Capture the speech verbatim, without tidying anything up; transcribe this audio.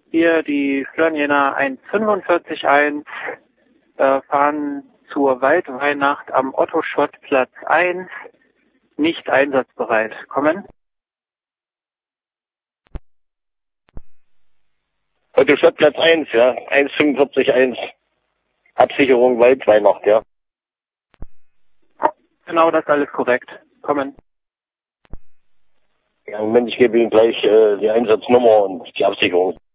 Hier die Flörnjena eins fünfundvierzig eins, äh, fahren zur Waldweihnacht am Otto-Schott-Platz eins, nicht einsatzbereit. Kommen? Otto-Schott-Platz eins, ja, eins fünfundvierzig eins. Absicherung Waldweihnacht, ja. Genau, das ist alles korrekt. Kommen. Ja, Moment, ich gebe Ihnen gleich äh, die Einsatznummer und die Absicherung.